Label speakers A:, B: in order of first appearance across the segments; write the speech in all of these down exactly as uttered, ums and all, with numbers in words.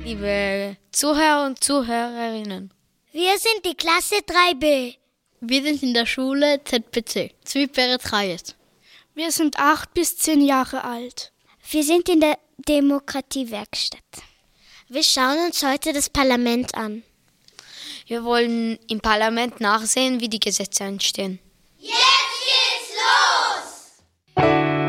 A: liebe Zuhörer und Zuhörerinnen.
B: Wir sind die Klasse drei b.
C: Wir sind in der Schule Z P C, Zwipere-Trajes.
D: Wir sind acht bis zehn Jahre alt.
B: Wir sind in der Demokratiewerkstatt. Wir schauen uns heute das Parlament an.
A: Wir wollen im Parlament nachsehen, wie die Gesetze entstehen.
E: Jetzt geht's los!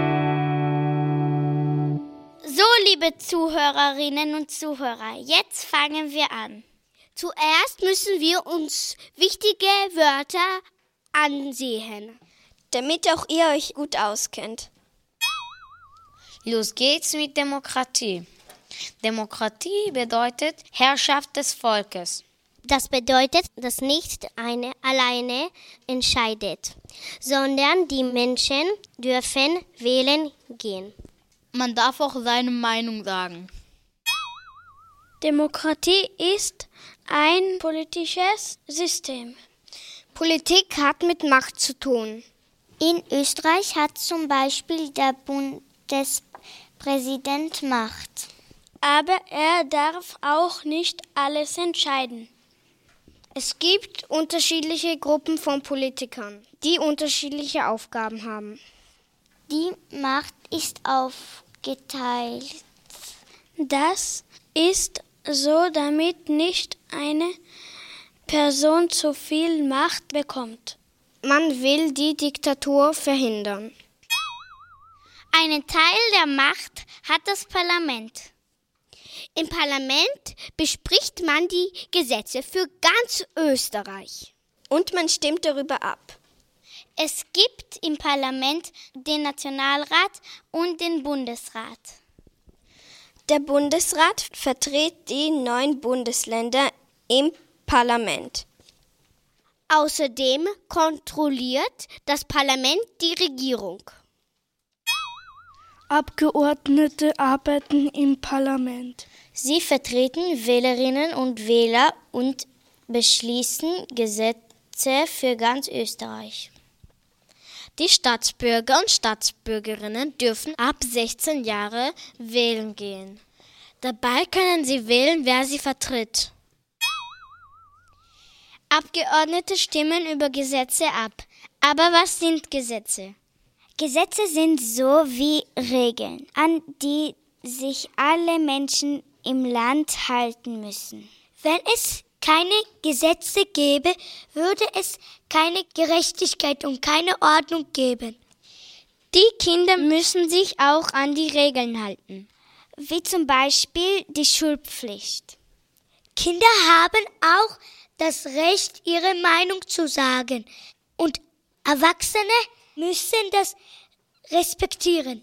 B: So, liebe Zuhörerinnen und Zuhörer, jetzt fangen wir an. Zuerst müssen wir uns wichtige Wörter ansehen,
F: damit auch ihr euch gut auskennt.
A: Los geht's mit Demokratie. Demokratie bedeutet Herrschaft des Volkes.
B: Das bedeutet, dass nicht eine alleine entscheidet, sondern die Menschen dürfen wählen gehen.
C: Man darf auch seine Meinung sagen.
D: Demokratie ist ein politisches System.
B: Politik hat mit Macht zu tun. In Österreich hat zum Beispiel der Bundespräsident Macht.
D: Aber er darf auch nicht alles entscheiden.
B: Es gibt unterschiedliche Gruppen von Politikern, die unterschiedliche Aufgaben haben. Die Macht ist aufgeteilt.
D: Das ist so, damit nicht eine Person zu viel Macht bekommt.
B: Man will die Diktatur verhindern. Einen Teil der Macht hat das Parlament. Im Parlament bespricht man die Gesetze für ganz Österreich.
F: Und man stimmt darüber ab.
B: Es gibt im Parlament den Nationalrat und den Bundesrat.
F: Der Bundesrat vertritt die neun Bundesländer im Parlament.
B: Außerdem kontrolliert das Parlament die Regierung.
D: Abgeordnete arbeiten im Parlament.
B: Sie vertreten Wählerinnen und Wähler und beschließen Gesetze für ganz Österreich. Die Staatsbürger und Staatsbürgerinnen dürfen ab sechzehn Jahre wählen gehen. Dabei können sie wählen, wer sie vertritt. Abgeordnete stimmen über Gesetze ab. Aber was sind Gesetze? Gesetze sind so wie Regeln, an die sich alle Menschen im Land halten müssen. Wenn es keine Gesetze gäbe, würde es keine Gerechtigkeit und keine Ordnung geben. Die Kinder müssen sich auch an die Regeln halten, wie zum Beispiel die Schulpflicht. Kinder haben auch das Recht, ihre Meinung zu sagen, und Erwachsene müssen das respektieren.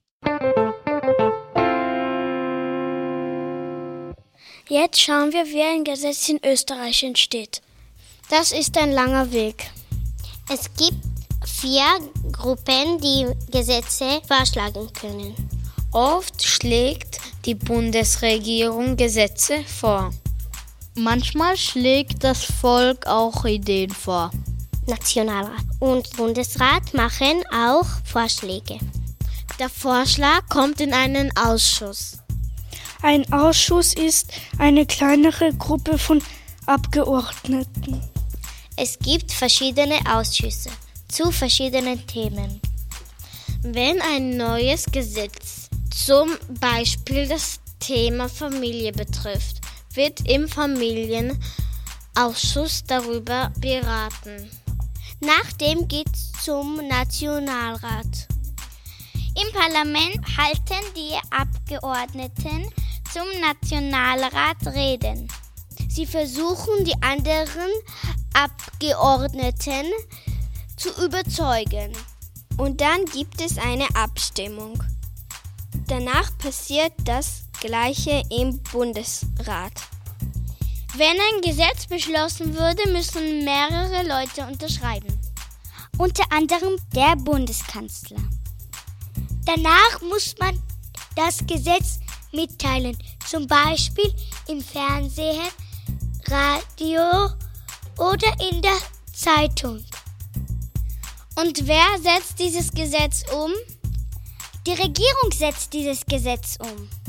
D: Jetzt schauen wir, wie ein Gesetz in Österreich entsteht.
B: Das ist ein langer Weg. Es gibt vier Gruppen, die Gesetze vorschlagen können.
A: Oft schlägt die Bundesregierung Gesetze vor.
C: Manchmal schlägt das Volk auch Ideen vor.
B: Nationalrat und Bundesrat machen auch Vorschläge. Der Vorschlag kommt in einen Ausschuss.
D: Ein Ausschuss ist eine kleinere Gruppe von Abgeordneten.
B: Es gibt verschiedene Ausschüsse zu verschiedenen Themen. Wenn ein neues Gesetz zum Beispiel das Thema Familie betrifft, wird im Familienausschuss darüber beraten. Nachdem geht es zum Nationalrat. Im Parlament halten die Abgeordneten zum Nationalrat Reden. Sie versuchen, die anderen Abgeordneten zu überzeugen.
F: Und dann gibt es eine Abstimmung. Danach passiert das Gleiche im Bundesrat.
B: Wenn ein Gesetz beschlossen würde, müssen mehrere Leute unterschreiben. Unter anderem der Bundeskanzler. Danach muss man das Gesetz mitteilen, zum Beispiel im Fernsehen, Radio oder in der Zeitung. Und wer setzt dieses Gesetz um? Die Regierung setzt dieses Gesetz um.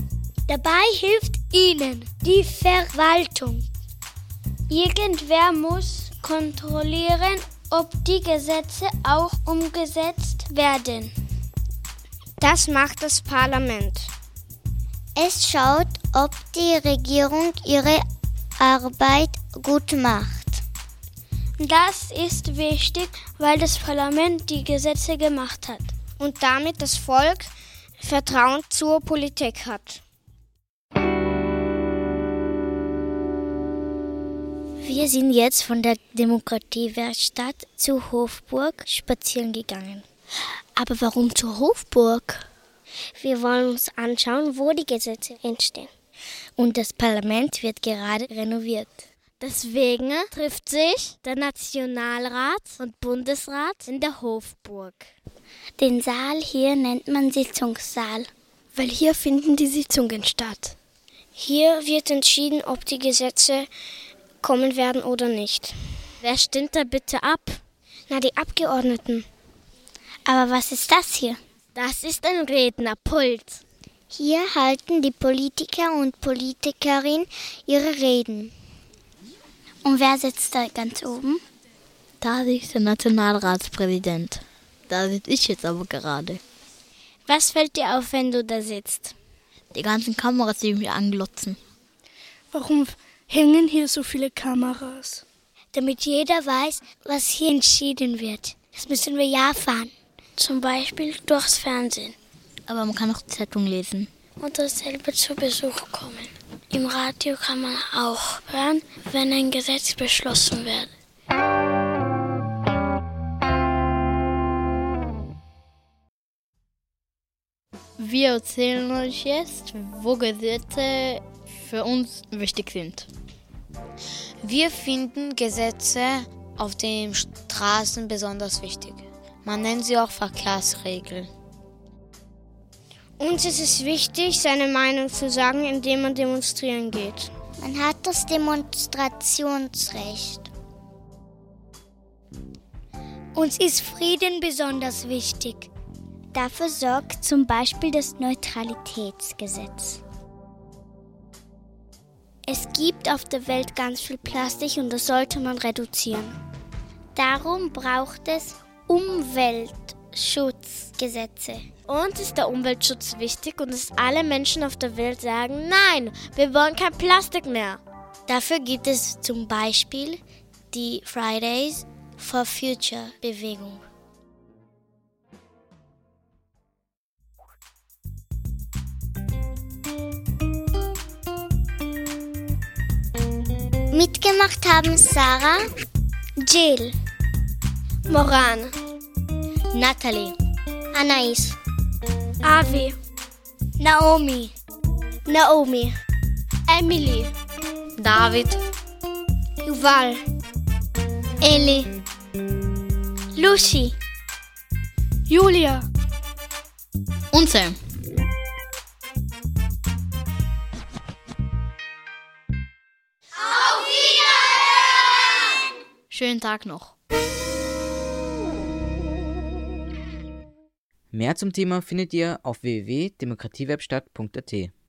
D: Dabei hilft ihnen die Verwaltung. Irgendwer muss kontrollieren, ob die Gesetze auch umgesetzt werden.
F: Das macht das Parlament.
B: Es schaut, ob die Regierung ihre Arbeit gut macht.
D: Das ist wichtig, weil das Parlament die Gesetze gemacht hat.
F: Und damit das Volk Vertrauen zur Politik hat.
B: Wir sind jetzt von der Demokratiewerkstatt zur Hofburg spazieren gegangen.
D: Aber warum zur Hofburg?
B: Wir wollen uns anschauen, wo die Gesetze entstehen. Und das Parlament wird gerade renoviert.
G: Deswegen trifft sich der Nationalrat und Bundesrat in der Hofburg.
B: Den Saal hier nennt man Sitzungssaal.
D: Weil hier finden die Sitzungen statt.
F: Hier wird entschieden, ob die Gesetze kommen werden oder nicht.
G: Wer stimmt da bitte ab?
F: Na, die Abgeordneten.
B: Aber was ist das hier?
G: Das ist ein Rednerpult.
B: Hier halten die Politiker und Politikerinnen ihre Reden. Und wer sitzt da ganz oben?
C: Da sitzt der Nationalratspräsident. Da sitze ich jetzt aber gerade.
G: Was fällt dir auf, wenn du da sitzt?
C: Die ganzen Kameras, die mich anglotzen.
D: Warum hängen hier so viele Kameras?
B: Damit jeder weiß, was hier entschieden wird. Das müssen wir ja erfahren.
D: Zum Beispiel durchs Fernsehen.
C: Aber man kann auch Zeitung lesen.
D: Und dasselbe zu Besuch kommen. Im Radio kann man auch hören, wenn ein Gesetz beschlossen wird.
C: Wir erzählen euch jetzt, wo Gesetze für uns wichtig sind.
A: Wir finden Gesetze auf den Straßen besonders wichtig. Man nennt sie auch Verkehrsregeln.
F: Uns ist es wichtig, seine Meinung zu sagen, indem man demonstrieren geht.
B: Man hat das Demonstrationsrecht. Uns ist Frieden besonders wichtig. Dafür sorgt zum Beispiel das Neutralitätsgesetz. Es gibt auf der Welt ganz viel Plastik und das sollte man reduzieren. Darum braucht es Umweltschutzgesetze.
G: Uns ist der Umweltschutz wichtig und dass alle Menschen auf der Welt sagen, nein, wir wollen kein Plastik mehr.
B: Dafür gibt es zum Beispiel die Fridays for Future Bewegung. Mitgemacht haben Sarah,
F: Jill, Moran,
B: Natalie,
F: Anais,
D: Avi,
F: Naomi, Naomi,
D: Emily,
A: David,
F: Yuval,
B: Eli,
F: Lucy,
D: Julia.
C: Und Sam.
E: Auf Wiederhören!
C: Schönen Tag noch.
H: Mehr zum Thema findet ihr auf w w w punkt demokratiewerkstatt punkt a t.